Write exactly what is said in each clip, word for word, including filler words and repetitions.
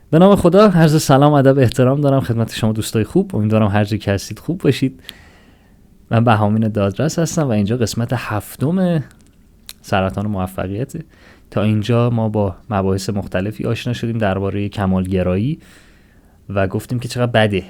به نام خدا، عرض سلام، ادب، احترام دارم خدمت شما دوستای خوب. امیدوارم هر جا که هستید خوب باشید. من بهامین دادرس هستم و اینجا قسمت هفتم سرطان موفقیت. تا اینجا ما با مباحث مختلفی آشنا شدیم درباره کمالگرایی و گفتیم که چقدر بده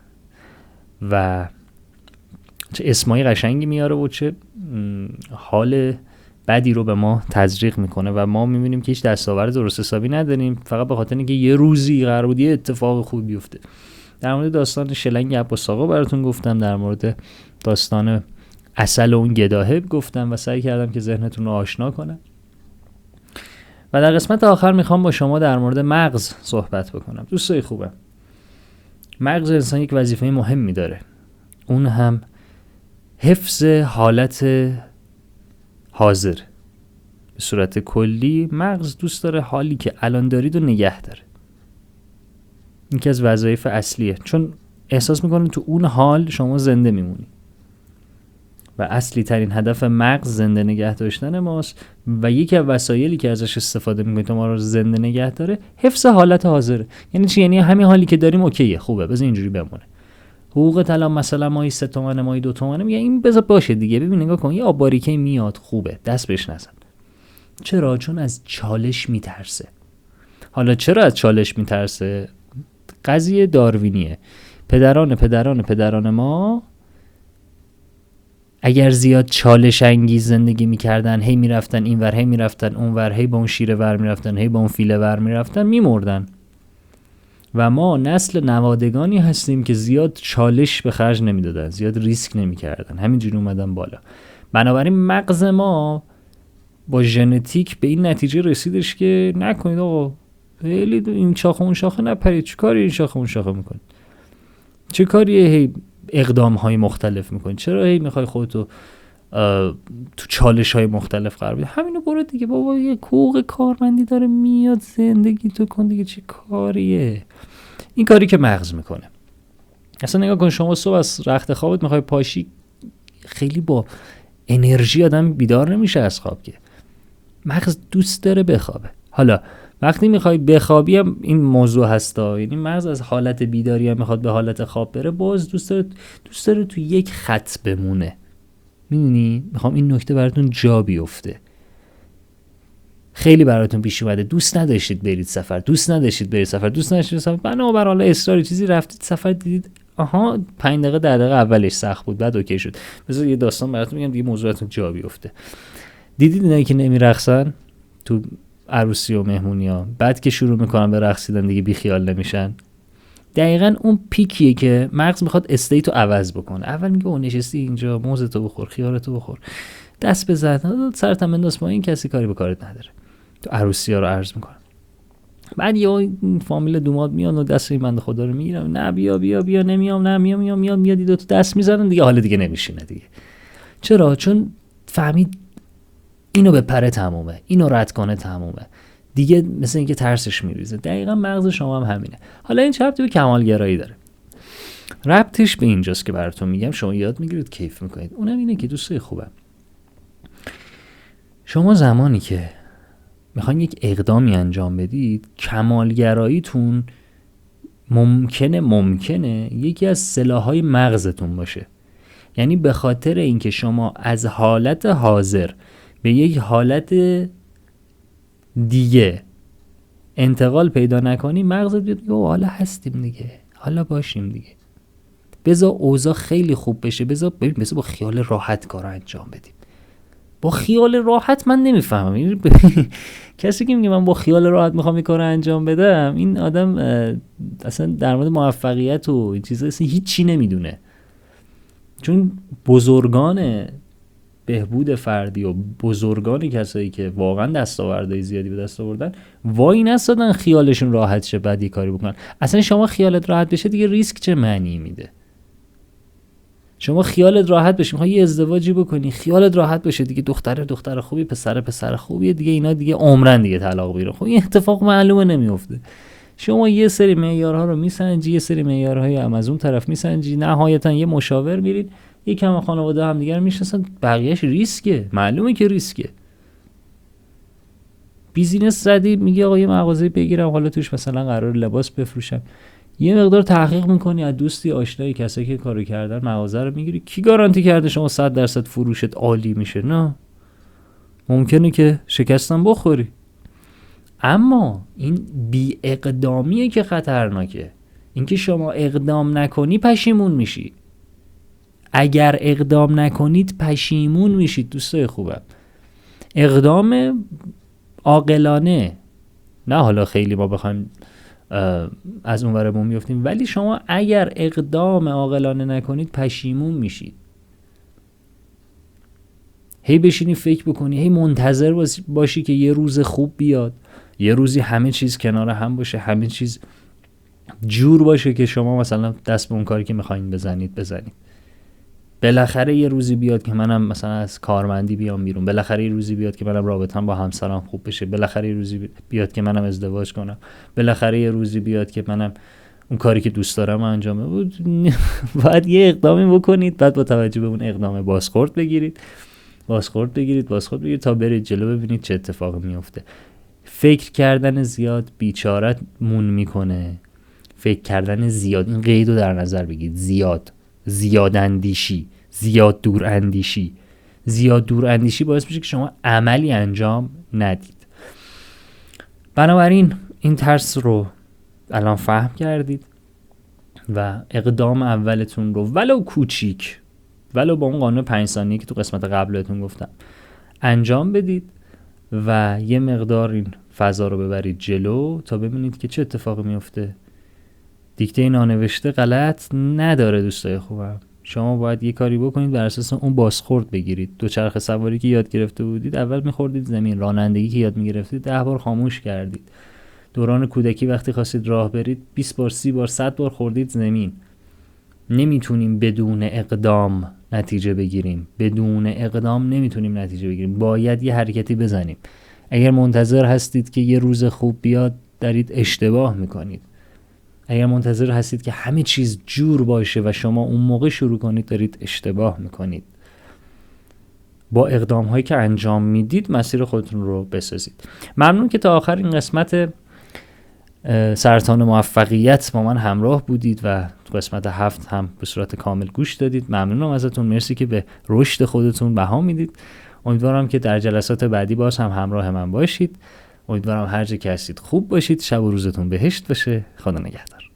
و چه اسمایی قشنگی میاره و چه حال بدی رو به ما تزریق میکنه و ما میبینیم که هیچ دستاورد درست حسابی نداریم، فقط به خاطر اینکه یه روزی قرار بود یه اتفاق خوبی بیفته. در مورد داستان شلنگ عباس آقا براتون گفتم، در مورد داستان عسل و اون گداهه گفتم و سعی کردم که ذهنتون رو آشنا کنم. و در قسمت آخر میخوام با شما در مورد مغز صحبت بکنم. دوستای خوبم، مغز انسان یک وظیفه مهمی داره، اون هم حفظ حالت حاضر. به صورت کلی مغز دوست داره حالی که الان دارید رو نگه داره. این که از وظایف اصلیه، چون احساس میکنه تو اون حال شما زنده میمونی و اصلی ترین هدف مغز زنده نگه داشتن ماست و یکی از وسایلی که ازش استفاده میکنید تا ما رو زنده نگه داره حفظ حالت حاضره. یعنی چی؟ یعنی همین حالی که داریم اوکیه، خوبه، بذار اینجوری بمونه. حقوق طلا مثلا مایی سه تومنه، مایی دو تومنه، میگه این بذار باشه دیگه. ببین نگاه کن، یه آب باریکه میاد، خوبه، دست بهش نزن. چرا؟ چون از چالش میترسه. حالا چرا از چالش میترسه؟ قضیه داروینیه. پدران پدران پدران ما اگر زیاد چالش انگیز زندگی میکردن، هی میرفتن این ور، هی میرفتن اون ور، هی با اون شیره ور میرفتن، هی با اون فیله ور میرفتن، میمردن. و ما نسل نوادگانی هستیم که زیاد چالش به خرج نمیدادن، زیاد ریسک نمیکردن، همینجوری اومدن بالا. بنابراین مغز ما با ژنتیک به این نتیجه رسیدش که نکنید آقا، خیلی این شاخه اون شاخه نپرید، چه کاری این شاخه اون شاخه میکنید؟ چه کاریه هی اقدام های مختلف میکنید؟ چرا هی میخوای خودتو تو چالش های مختلف قرار بدی؟ همینو برو دیگه بابا، یه حقوق کارمندی داره میاد، زندگی تو کن دیگه، چه کاریه؟ این کاری که مغز میکنه. اصلا نگاه کن، شما صبح از رخت خوابت میخوای پاشی، خیلی با انرژی آدم بیدار نمیشه از خواب که. مغز دوست داره بخوابه. حالا وقتی میخوای بخوابی هم این موضوع هستا، یعنی مغز از حالت بیداری هم میخواد به حالت خواب بره، باز دوست داره دوست داره تو یک خط بمونه. میدونی؟ میخوام این نکته براتون جا بیفته. خیلی براتون پیش اومده دوست نداشتید برید سفر، دوست نداشتید برید سفر، دوست نداشتید سفر، بنابر حالا اصراری چیزی رفتید سفر، دیدید آها پنج دقیقه ده دقیقه اولش سخت بود، بعد اوکی شد. بذار یه داستان براتون میگم دیگه موضوعتون جا بیفته. دیدید اینایی که نمیرقصن تو عروسی و مهمونی‌ها، بعد که شروع میکنن به رقصیدن دیگه بیخیال نمیشن؟ دقیقاً اون پیکیه که مغز میخواد استیتو عوض بکنه. اول میگه اون نشستی اینجا، موزتو بخور، خیارتو بخور، دست بزن، سرت هم بنداز پایین، کسی کاری به کارت نداره. تو عروسی‌ها رو عرض میکنن. بعد یه فامیل دوماد میان و دست این بنده خدا رو میگیرن، نه بیا بیا بیا، نمیام، نه میام میام میام، میاد دو تا دست میزنن دیگه، حالا دیگه نمیشینه دیگه. چرا؟ چون فهمید اینو به پره تمومه، اینو رد کنه تمومه دیگه، مثل اینکه ترسش میریزه. دقیقاً مغز شما هم همینه. حالا این چه ربطی به کمالگرایی داره؟ ربطش به اینجاست که براتون میگم شما یاد میگیرید کیف میکنید. اونم اینه که دوستای خوبم، شما زمانی که میخواین یک اقدامی انجام بدید، کمالگراییتون ممکنه ممکنه یکی از سلاح‌های مغزتون باشه. یعنی به خاطر اینکه شما از حالت حاضر به یک حالت دیگه انتقال پیدا نکنی، مغزت بیاد میگه حالا هستیم دیگه، حالا باشیم دیگه، بذار اوضاع خیلی خوب بشه، بذار ببین بذار با خیال راحت کارو انجام بدیم. با خیال راحت من نمیفهمم. کسی که میگه من با خیال راحت میخوام این کارو انجام بدم، این آدم اصلا در مورد موفقیت و این چیزا اصلا هیچی نمیدونه. چون بزرگان بهبود فردی و بزرگان کسایی که واقعا دستاوردهای زیادی به دست آوردن، وای نستادن خیالشون راحت شه بعد یه کاری بکنن. اصلا شما خیالت راحت بشه دیگه ریسک چه معنی میده؟ شما خیالت راحت بشه، میخوای یه ازدواجی بکنی، خیالت راحت بشه دیگه، دختر دختر خوبی، پسر پسر خوبی دیگه، اینا دیگه عمرن دیگه طلاق بگیرن. خب این اتفاق معلومه نمیفته. شما یه سری معیارها رو میسنجی، یه سری معیارهای هم از اون طرف میسنجی، نهایتا یه مشاور میرید، یکم خانواده هم دیگه رو میشناسن، بقیه‌اش ریسکه، معلومه که ریسکه. بیزینس زدی، میگی آقا یه مغازه بگیرم، حالا توش مثلا قرار لباس بفروشم، یه مقدار تحقیق میکنی، از دوستی آشنایی کسایی که کارو کردن مغازه رو میگیری. کی گارانتی کرده شما صد درصد فروشت عالی میشه؟ نه، ممکنه که شکستم بخوری. اما این بی اقدامیه که خطرناکه. اینکه شما اقدام نکنی پشیمون میشی. اگر اقدام نکنید پشیمون میشید دوستای خوبم. اقدام عاقلانه، نه حالا خیلی ما بخوایم از اون ور بوم بیفتیم، ولی شما اگر اقدام عاقلانه نکنید پشیمون میشید. هی بشینی فکر بکنی، هی منتظر باشی که یه روز خوب بیاد، یه روزی همه چیز کنار هم باشه، همه چیز جور باشه که شما مثلا دست به اون کاری که میخواین بزنید بزنید. بالاخره یه روزی بیاد که منم مثلا از کارمندی بیام بیرون، بالاخره یه روزی بیاد که منم رابطه‌ام با همسرم خوب بشه، بالاخره یه روزی بیاد که منم ازدواج کنم، بالاخره یه روزی بیاد که منم اون کاری که دوست دارم انجام بدم. باید یه اقدامی بکنید، بعد با توجه به اون اقدام بازخورد بگیرید بازخورد بگیرید بازخورد بگیرید تا برید جلو، ببینید چه اتفاقی میفته. فکر کردن زیاد بیچارت مون میکنه. فکر کردن زیاد، این قیدو در نظر بگید، زیاد زیاد اندیشی، زیاد دور اندیشی زیاد دور اندیشی باعث میشه که شما عملی انجام ندید. بنابراین این ترس رو الان فهم کردید و اقدام اولتون رو ولو کوچیک، ولو با اون قانون پنج ثانیه که تو قسمت قبلتون گفتم انجام بدید و یه مقدار این فضا رو ببرید جلو تا ببینید که چه اتفاقی میفته. دیکته نانوشته غلط نداره دوستای خوبم. شما باید یه کاری بکنید بر اساس اون بازخورد بگیرید. دوچرخه سواری که یاد گرفته بودید اول میخوردید زمین، رانندگی که یاد میگرفتید ده بار خاموش کردید. دوران کودکی وقتی خواستید راه برید بیست بار سی بار صد بار خوردید زمین. نمیتونیم بدون اقدام نتیجه بگیریم. بدون اقدام نمیتونیم نتیجه بگیریم. باید یه حرکتی بزنیم. اگر منتظر هستید که یه روز خوب بیاد دارید اشتباه میکنید. اگر منتظر هستید که همه چیز جور باشه و شما اون موقع شروع کنید دارید اشتباه میکنید. با اقدام هایی که انجام میدید مسیر خودتون رو بسازید. ممنون که تا آخر این قسمت سرطان موفقیت با من همراه بودید و تو قسمت هفت هم به صورت کامل گوش دادید. ممنونم ازتون. مرسی که به رشد خودتون بها میدید. امیدوارم که در جلسات بعدی باز هم همراه من باشید. امیدوارم هر جا که هستید خوب باشید. شب و روزتون بهشت باشه. خدا نگهدار.